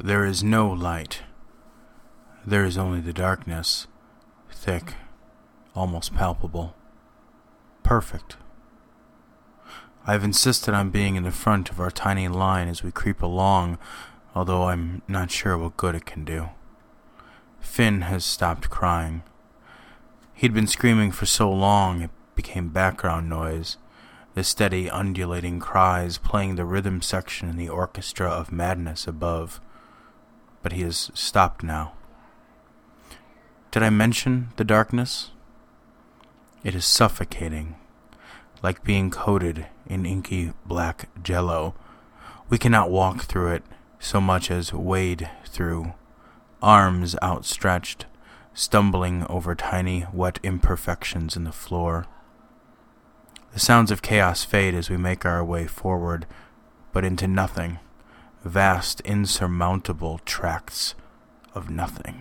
There is no light. There is only the darkness, thick, almost palpable. Perfect. I have insisted on being in the front of our tiny line as we creep along, although I'm not sure what good it can do. Finn has stopped crying. He'd been screaming for so long it became background noise, the steady undulating cries playing the rhythm section in the orchestra of madness above. But he has stopped now. Did I mention the darkness? It is suffocating, like being coated in inky black jello. We cannot walk through it so much as wade through, arms outstretched, stumbling over tiny wet imperfections in the floor. The sounds of chaos fade as we make our way forward, but into nothing, vast insurmountable tracts of nothing.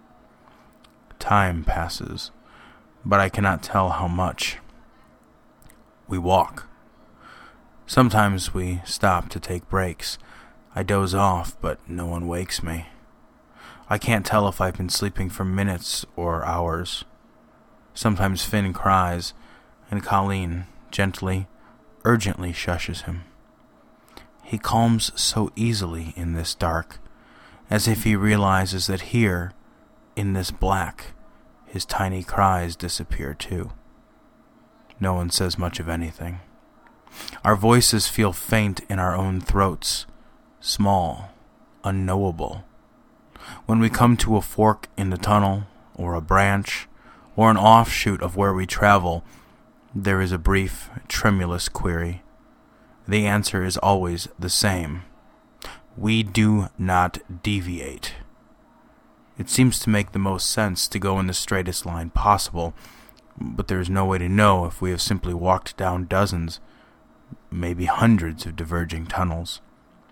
Time passes, but I cannot tell how much. We walk. Sometimes we stop to take breaks. I doze off, but no one wakes me. I can't tell if I've been sleeping for minutes or hours. Sometimes Finn cries, and Colleen gently, urgently shushes him. He calms so easily in this dark, as if he realizes that here, in this black, his tiny cries disappear too. No one says much of anything. Our voices feel faint in our own throats, small, unknowable. When we come to a fork in the tunnel, or a branch, or an offshoot of where we travel, there is a brief, tremulous query. The answer is always the same. We do not deviate. It seems to make the most sense to go in the straightest line possible, but there is no way to know if we have simply walked down dozens, maybe hundreds of diverging tunnels.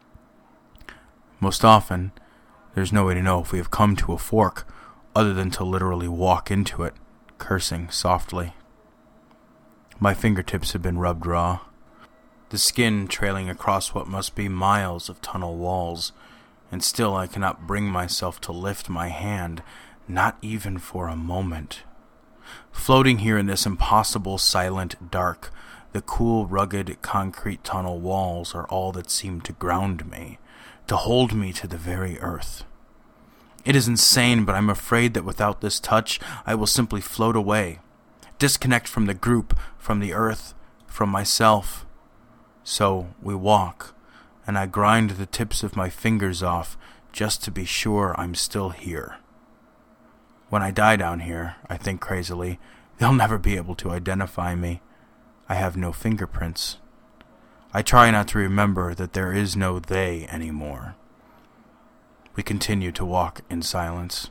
Most often, there's no way to know if we have come to a fork other than to literally walk into it, cursing softly. My fingertips have been rubbed raw, the skin trailing across what must be miles of tunnel walls, and still I cannot bring myself to lift my hand, not even for a moment. Floating here in this impossible silent dark, the cool, rugged concrete tunnel walls are all that seem to ground me, to hold me to the very earth. It is insane, but I'm afraid that without this touch, I will simply float away, disconnect from the group, from the earth, from myself. So we walk, and I grind the tips of my fingers off just to be sure I'm still here. When I die down here, I think crazily, they'll never be able to identify me. I have no fingerprints. I try not to remember that there is no they anymore. We continue to walk in silence.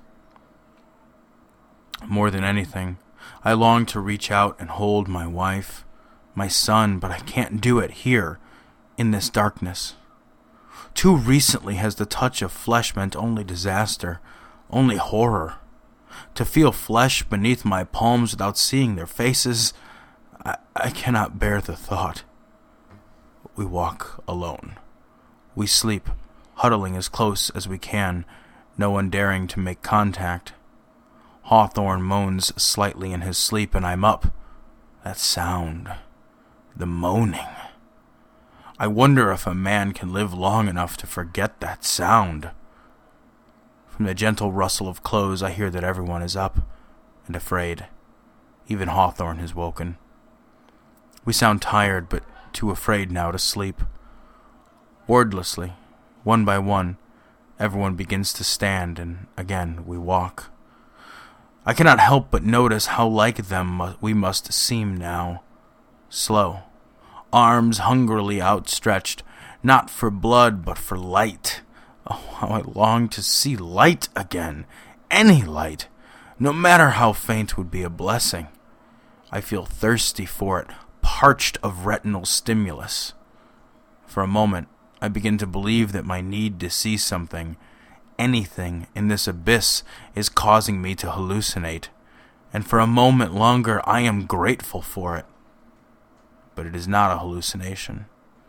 More than anything, I long to reach out and hold my wife, my son, but I can't do it here, in this darkness. Too recently has the touch of flesh meant only disaster, only horror. To feel flesh beneath my palms without seeing their faces, I cannot bear the thought. We walk alone. We sleep, huddling as close as we can, no one daring to make contact. Hawthorne moans slightly in his sleep, and I'm up. That sound. The moaning. I wonder if a man can live long enough to forget that sound. From the gentle rustle of clothes, I hear that everyone is up and afraid. Even Hawthorne has woken. We sound tired, but too afraid now to sleep. Wordlessly, one by one, everyone begins to stand, and again we walk. I cannot help but notice how like them we must seem now. Slow, arms hungrily outstretched, not for blood but for light. Oh, how I long to see light again. Any light, no matter how faint, would be a blessing. I feel thirsty for it, parched of retinal stimulus. For a moment, I begin to believe that my need to see something, anything in this abyss, is causing me to hallucinate, and for a moment longer I am grateful for it. But it is not a hallucination.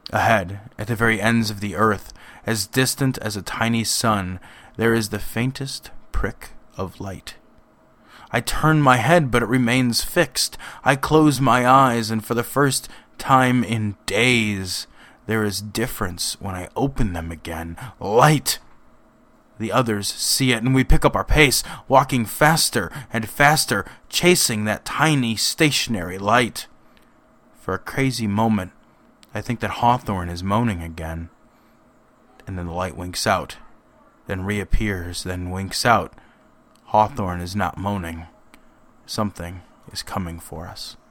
Ahead, at the very ends of the earth, as distant as a tiny sun, there is the faintest prick of light. I turn my head, but it remains fixed. I close my eyes, and for the first time in days, there is difference when I open them again. Light! The others see it, and we pick up our pace, walking faster and faster, chasing that tiny stationary light. For a crazy moment, I think that Hawthorne is moaning again. And then the light winks out, then reappears, then winks out. Hawthorne is not moaning. Something is coming for us.